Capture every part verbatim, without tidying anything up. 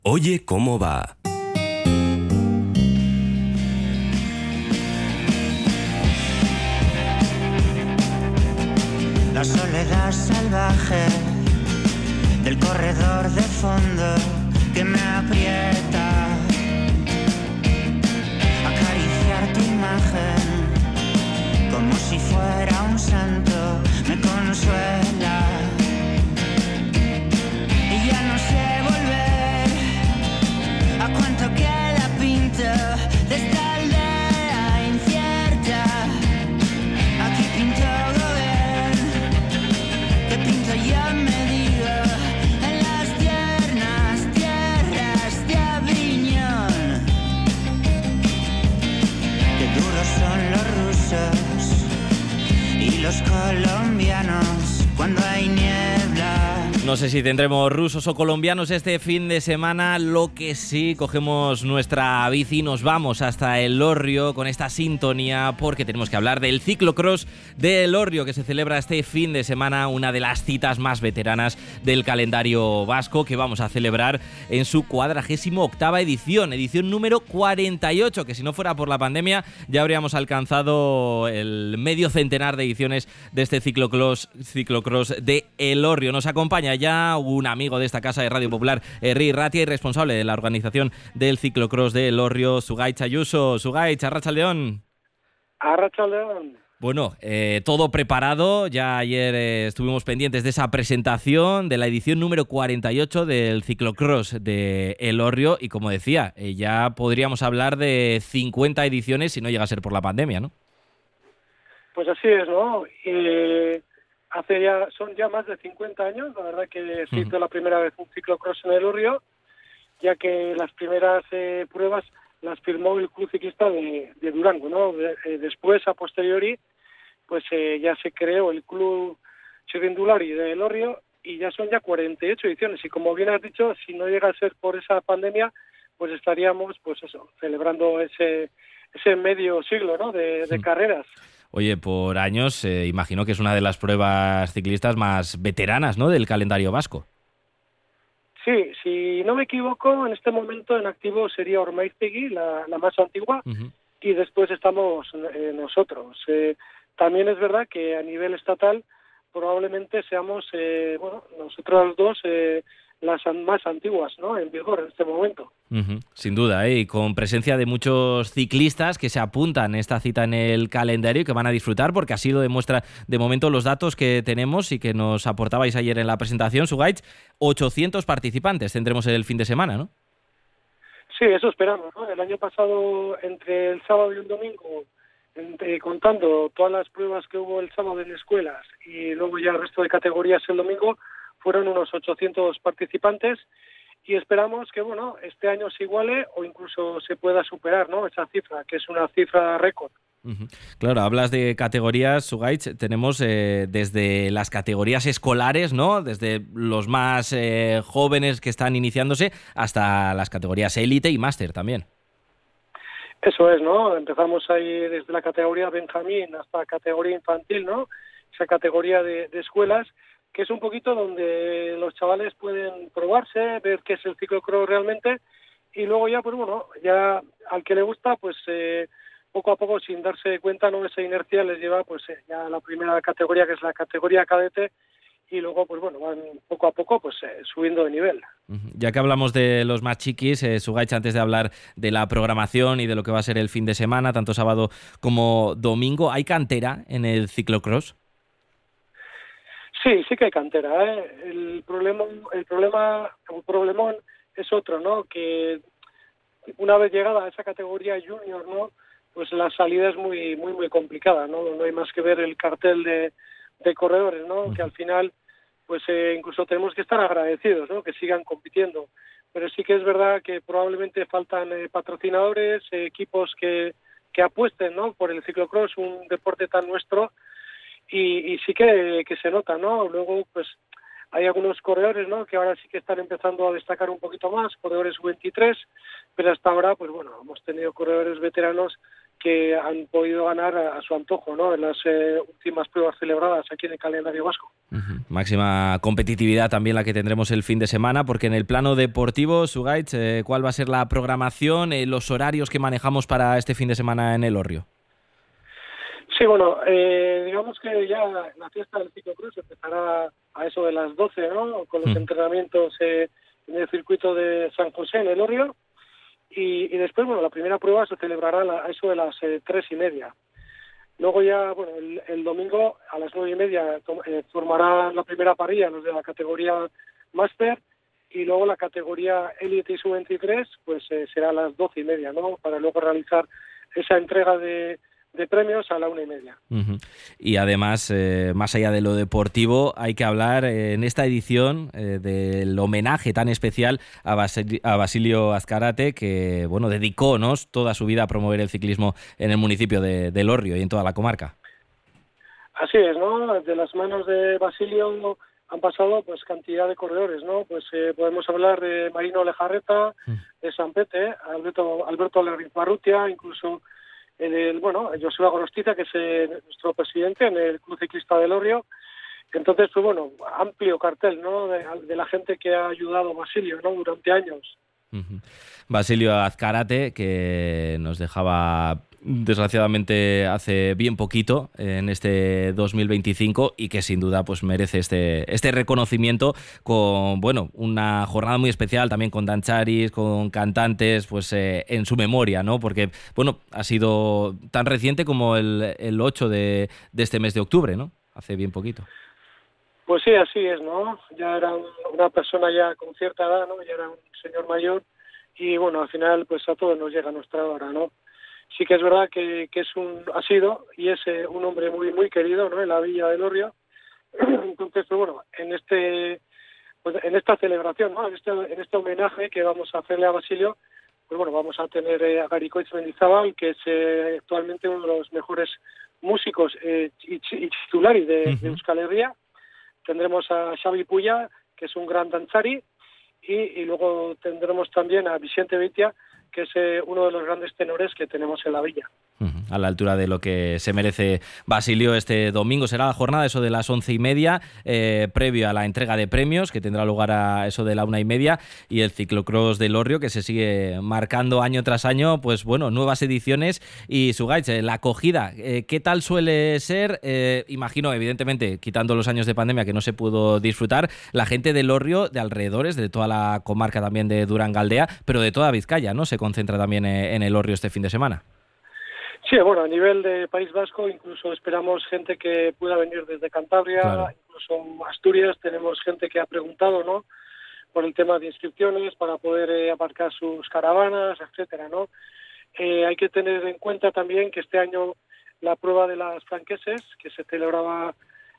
Oye, ¿cómo va? La soledad salvaje del corredor de fondo que me aprieta. Acariciar tu imagen como si fuera un santo me consuela. Y ya no sé volver a cuánto queda pinto de esta aldea incierta. Aquí pinto Gauguin, que pinto yo me digo en las tiernas tierras de Aviñón. Qué duros son los rusos y los colombianos cuando hay niebla. No sé si tendremos rusos o colombianos este fin de semana, lo que sí, cogemos nuestra bici y nos vamos hasta Elorrio con esta sintonía porque tenemos que hablar del ciclocross de Elorrio que se celebra este fin de semana, una de las citas más veteranas del calendario vasco que vamos a celebrar en su cuadragésimo octava edición, edición número cuarenta y ocho, que si no fuera por la pandemia ya habríamos alcanzado el medio centenar de ediciones de este ciclocross, ciclocross de Elorrio. Nos acompaña ya un amigo de esta casa de Radio Popular, Herri Ratia, y responsable de la organización del ciclocross de Elorrio, Zugaitz Ayuso. Zugaitz, Arratsaldeon. Arratsaldeon. Bueno, eh, todo preparado. Ya ayer eh, estuvimos pendientes de esa presentación de la edición número cuarenta y ocho del ciclocross de Elorrio y, como decía, eh, ya podríamos hablar de cincuenta ediciones si no llega a ser por la pandemia, ¿no? Pues así es, ¿no? Eh, hace ya son ya más de cincuenta años, la verdad que se hizo uh-huh. la primera vez un ciclocross en Elorrio, ya que las primeras eh, pruebas las firmó el Club Ciclista de, de Durango, ¿no? De, eh, después, a posteriori, pues eh, ya se creó el Club Txirrindulari de Elorrio y ya son ya cuarenta y ocho ediciones. Y como bien has dicho, si no llega a ser por esa pandemia, pues estaríamos, pues eso, celebrando ese ese medio siglo, ¿no? De, de sí. carreras. Oye, por años, eh, imagino que es una de las pruebas ciclistas más veteranas, ¿no?, del calendario vasco. Sí, si no me equivoco, en este momento en activo sería Ormaiztegui, la, la más antigua, uh-huh. y después estamos eh, nosotros. Eh, también es verdad que a nivel estatal probablemente seamos, eh, bueno, nosotros dos, eh, las más antiguas, ¿no?, en vigor en este momento. Uh-huh. Sin duda, ¿eh? Y con presencia de muchos ciclistas que se apuntan esta cita en el calendario y que van a disfrutar, porque así lo demuestra de momento los datos que tenemos y que nos aportabais ayer en la presentación, Zugaitz. ochocientos participantes tendremos el fin de semana, ¿no? Sí, eso esperamos, ¿no? El año pasado, entre el sábado y el domingo, entre, contando todas las pruebas que hubo el sábado en escuelas y luego ya el resto de categorías el domingo, fueron unos ochocientos participantes y esperamos que, bueno, este año se iguale o incluso se pueda superar, ¿no?, esa cifra, que es una cifra récord. Uh-huh. Claro, hablas de categorías, Zugaitz. Tenemos eh, desde las categorías escolares, ¿no?, desde los más eh, jóvenes que están iniciándose hasta las categorías élite y máster también. Eso es, ¿no? Empezamos ahí desde la categoría Benjamín hasta la categoría infantil, ¿no?, esa categoría de, de escuelas, que es un poquito donde los chavales pueden probarse, ver qué es el ciclocross realmente, y luego ya, pues bueno, ya al que le gusta, pues eh, poco a poco, sin darse cuenta, ¿no?, esa inercia les lleva pues eh, ya a la primera categoría, que es la categoría cadete, y luego, pues bueno, van poco a poco pues eh, subiendo de nivel. Ya que hablamos de los más chiquis, eh, Zugaitz, antes de hablar de la programación y de lo que va a ser el fin de semana, tanto sábado como domingo, ¿hay cantera en el ciclocross? Sí, sí que hay cantera, ¿eh? El problema, el problema, el problemón es otro, ¿no? Que una vez llegada a esa categoría junior, ¿no?, pues la salida es muy, muy, muy complicada, ¿no? No hay más que ver el cartel de, de corredores, ¿no? Uh-huh. Que al final, pues eh, incluso tenemos que estar agradecidos, ¿no?, que sigan compitiendo. Pero sí que es verdad que probablemente faltan eh, patrocinadores, eh, equipos que, que apuesten, ¿no?, por el ciclocross, un deporte tan nuestro. Y, y sí que, que se nota, ¿no? Luego, pues, hay algunos corredores, ¿no?, que ahora sí que están empezando a destacar un poquito más, corredores U veintitrés, pero hasta ahora, pues bueno, hemos tenido corredores veteranos que han podido ganar a, a su antojo, ¿no? En las eh, últimas pruebas celebradas aquí en el calendario vasco. Uh-huh. Máxima competitividad también la que tendremos el fin de semana, porque en el plano deportivo, Zugaitz, eh, ¿cuál va a ser la programación, eh, los horarios que manejamos para este fin de semana en Elorrio? Sí, bueno, eh, digamos que ya la fiesta del ciclocross empezará a eso de las doce, ¿no? Con los mm. entrenamientos eh, en el circuito de San José, en Elorrio. Y, y después, bueno, la primera prueba se celebrará a eso de las eh, tres y media. Luego ya, bueno, el, el domingo a las nueve y media eh, formará la primera parrilla los de la categoría Master, y luego la categoría Elite y sub veintitrés, pues eh, será a las doce y media, ¿no? Para luego realizar esa entrega de de premios a la una y media. Uh-huh. Y además, eh, más allá de lo deportivo, hay que hablar eh, en esta edición eh, del homenaje tan especial a, Basil- a Basilio Azcárate, que bueno, dedicó, ¿no?, toda su vida a promover el ciclismo en el municipio de, de Elorrio y en toda la comarca. Así es, ¿no? De las manos de Basilio han pasado pues cantidad de corredores, ¿no? Pues eh, podemos hablar de Marino Lejarreta, uh-huh. de San Pete, Alberto, Alberto Lerriz-Barrutia, incluso en el, bueno, Joseba Gorostiza, que es eh, nuestro presidente en el Club Ciclista de Elorrio. Entonces, pues bueno, amplio cartel, ¿no?, de, de la gente que ha ayudado a Basilio, ¿no?, durante años. Uh-huh. Basilio Azcárate, que nos dejaba desgraciadamente hace bien poquito en este dos mil veinticinco, y que sin duda pues merece este, este reconocimiento con, bueno, una jornada muy especial también con dancharis, con cantantes, pues eh, en su memoria, ¿no? Porque, bueno, ha sido tan reciente como el, el ocho de, de este mes de octubre, ¿no? Hace bien poquito. Pues sí, así es, ¿no? Ya era un, una persona ya con cierta edad, ¿no? Ya era un señor mayor, y bueno, al final pues a todos nos llega nuestra hora, ¿no? Sí que es verdad que, que es un, ha sido y es eh, un hombre muy muy querido, ¿no?, en la villa de Elorrio. Entonces, pues bueno, en este pues en esta celebración, ¿no?, en este, en este homenaje que vamos a hacerle a Basilio, pues bueno, vamos a tener eh, a Garicoitz Mendizábal, que es eh, actualmente uno de los mejores músicos eh, y, y titulares de, uh-huh. de Euskal Herria. Tendremos a Xavi Puya, que es un gran danzari, y, y luego tendremos también a Vicente Beitia, que es eh, uno de los grandes tenores que tenemos en la villa. A la altura de lo que se merece Basilio. Este domingo será la jornada, eso de las once y media, eh, previo a la entrega de premios, que tendrá lugar a eso de la una y media, y el ciclocross de Elorrio, que se sigue marcando año tras año, pues bueno, nuevas ediciones. Y Zugaitz, eh, la acogida, eh, ¿qué tal suele ser? Eh, imagino, evidentemente, quitando los años de pandemia que no se pudo disfrutar, la gente de Elorrio, de alrededores, de toda la comarca también de Durangaldea, pero de toda Vizcaya, ¿no?, se concentra también en Elorrio este fin de semana. Sí, bueno, a nivel de País Vasco incluso esperamos gente que pueda venir desde Cantabria, claro. Incluso Asturias, tenemos gente que ha preguntado, ¿no?, por el tema de inscripciones para poder eh, aparcar sus caravanas, etcétera, ¿no? Eh, hay que tener en cuenta también que este año la prueba de las franqueses, que se celebraba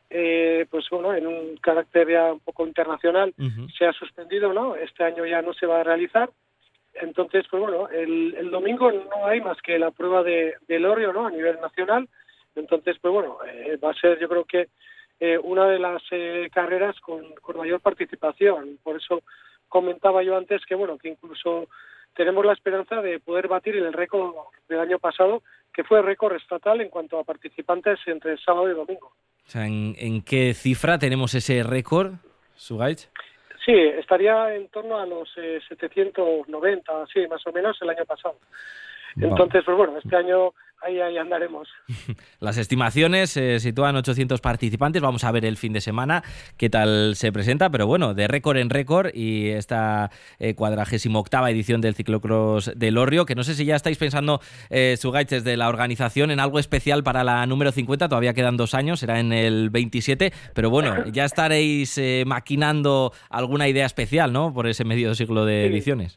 eh, pues bueno, en un carácter ya un poco internacional, uh-huh. se ha suspendido, ¿no? Este año ya no se va a realizar. Entonces, pues bueno, el, el domingo no hay más que la prueba de, de Elorrio, ¿no?, a nivel nacional. Entonces, pues bueno, eh, va a ser, yo creo que eh, una de las eh, carreras con, con mayor participación. Por eso comentaba yo antes que, bueno, que incluso tenemos la esperanza de poder batir el récord del año pasado, que fue récord estatal en cuanto a participantes entre sábado y domingo. O sea, ¿en, en qué cifra tenemos ese récord, Zugaitz? Sí, estaría en torno a los eh, setecientos noventa, sí, más o menos el año pasado. Entonces, pues bueno, este año ahí, ahí andaremos. Las estimaciones se eh, sitúan ochocientos participantes. Vamos a ver el fin de semana qué tal se presenta, pero bueno, de récord en récord, y esta eh, cuadragésima octava edición del ciclocross de Elorrio, que no sé si ya estáis pensando, eh, Zugaitz, desde la organización, en algo especial para la número cincuenta. Todavía quedan dos años, será en el veintisiete, pero bueno, ya estaréis eh, maquinando alguna idea especial, ¿no?, por ese medio siglo de ediciones.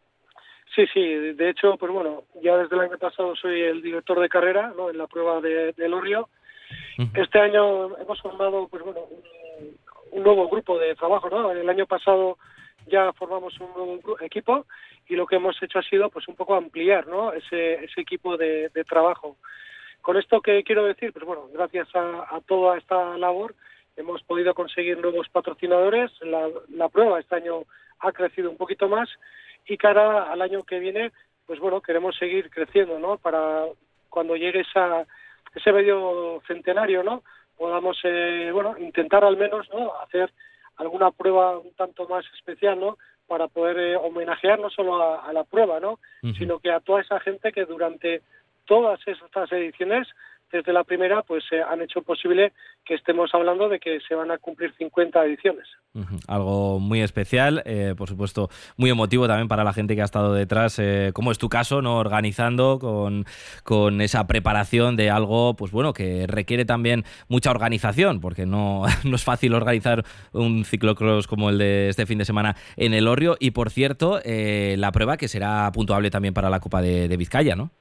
Sí, sí, de hecho, pues bueno, ya desde el año pasado soy el director de carrera, ¿no?, en la prueba de, de Elorrio. Uh-huh. Este año hemos formado, pues bueno, un, un nuevo grupo de trabajo, ¿no? El año pasado ya formamos un nuevo equipo, y lo que hemos hecho ha sido, pues un poco ampliar, ¿no?, ese, ese equipo de, de trabajo. Con esto, ¿qué quiero decir? Pues bueno, gracias a, a toda esta labor hemos podido conseguir nuevos patrocinadores. La, la prueba este año ha crecido un poquito más. y cara al año que viene, pues bueno, queremos seguir creciendo, ¿no? Para cuando llegue esa, ese medio centenario, ¿no? Podamos, eh, bueno, intentar al menos, ¿no? Hacer alguna prueba un tanto más especial, ¿no? Para poder eh, homenajear no solo a, a la prueba, ¿no? Uh-huh. Sino que a toda esa gente que durante todas estas ediciones, desde la primera, pues eh, han hecho posible que estemos hablando de que se van a cumplir cincuenta ediciones. Uh-huh. Algo muy especial, eh, por supuesto, muy emotivo también para la gente que ha estado detrás, eh, como es tu caso, ¿no? Organizando con, con esa preparación de algo, pues bueno, que requiere también mucha organización, porque no, no es fácil organizar un ciclocross como el de este fin de semana en Elorrio. Y por cierto, eh, la prueba que será puntuable también para la Copa de, de Vizcaya, ¿no?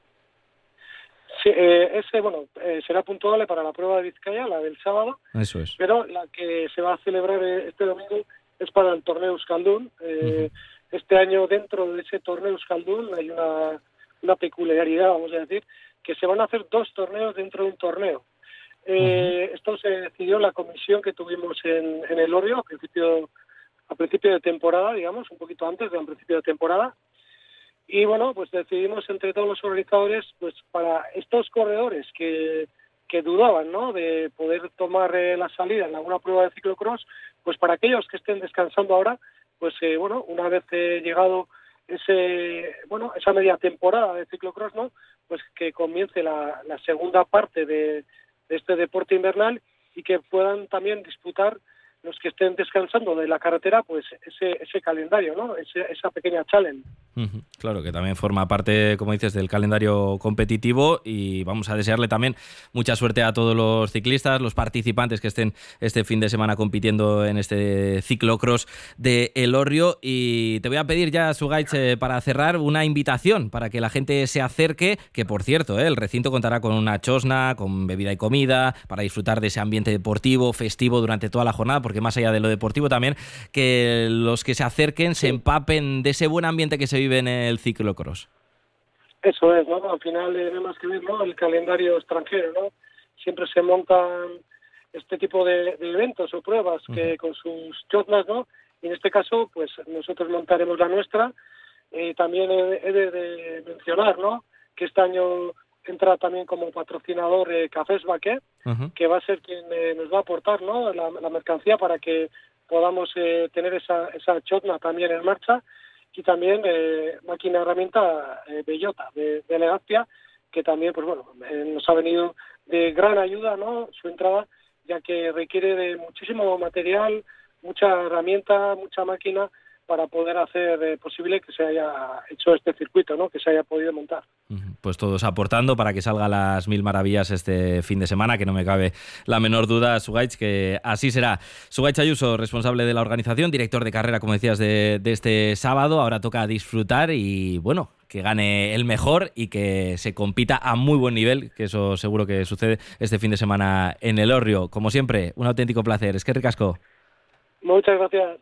Sí, eh, ese, bueno, eh, será puntuable para la prueba de Vizcaya, la del sábado. Eso es. Pero la que se va a celebrar este domingo es para el torneo Euskaldun. Eh, uh-huh. Este año, dentro de ese torneo Euskaldun, hay una, una peculiaridad, vamos a decir, que se van a hacer dos torneos dentro de un torneo. Eh, uh-huh. Esto se decidió en la comisión que tuvimos en, en Elorrio a principio, a principio de temporada, digamos, un poquito antes del principio de temporada. Y bueno, pues decidimos entre todos los organizadores, pues para estos corredores que, que dudaban, ¿no?, de poder tomar eh, la salida en alguna prueba de ciclocross, pues para aquellos que estén descansando ahora, pues eh, bueno, una vez eh, llegado ese, bueno, esa media temporada de ciclocross, ¿no?, pues que comience la, la segunda parte de, de este deporte invernal y que puedan también disputar los que estén descansando de la carretera, pues ese ese calendario, ¿no? Ese, esa pequeña challenge. Uh-huh. Claro, que también forma parte, como dices, del calendario competitivo, y vamos a desearle también mucha suerte a todos los ciclistas, los participantes que estén este fin de semana compitiendo en este ciclocross de Elorrio. Y te voy a pedir ya, Zugaitz, eh, para cerrar, una invitación para que la gente se acerque, que por cierto, eh, el recinto contará con una chosna, con bebida y comida, para disfrutar de ese ambiente deportivo, festivo durante toda la jornada, porque que más allá de lo deportivo también, que los que se acerquen se empapen de ese buen ambiente que se vive en el ciclocross. Eso es, ¿no? Al final eh, no hay más que ver, ¿no?, el calendario extranjero, ¿no? Siempre se montan este tipo de, de eventos o pruebas que uh-huh. con sus choznas, ¿no? Y en este caso, pues nosotros montaremos la nuestra. Eh, también he, he de, de mencionar, ¿no?, que este año entra también como patrocinador eh, Cafés Baquet, uh-huh. que va a ser quien eh, nos va a aportar, ¿no?, la, la mercancía para que podamos eh, tener esa, esa chotna también en marcha, y también eh, máquina herramienta eh, Bellota de, de Legazpia, que también, pues bueno, eh, nos ha venido de gran ayuda, ¿no?, su entrada, ya que requiere de muchísimo material, mucha herramienta, mucha máquina, para poder hacer eh, posible que se haya hecho este circuito, ¿no?, que se haya podido montar. Pues todos aportando para que salga las mil maravillas este fin de semana, que no me cabe la menor duda, Zugaitz, que así será. Zugaitz Ayuso, responsable de la organización, director de carrera, como decías, de, de este sábado. Ahora toca disfrutar y, bueno, que gane el mejor y que se compita a muy buen nivel, que eso seguro que sucede este fin de semana en Elorrio. Como siempre, un auténtico placer. Eskerrik asko. Muchas gracias.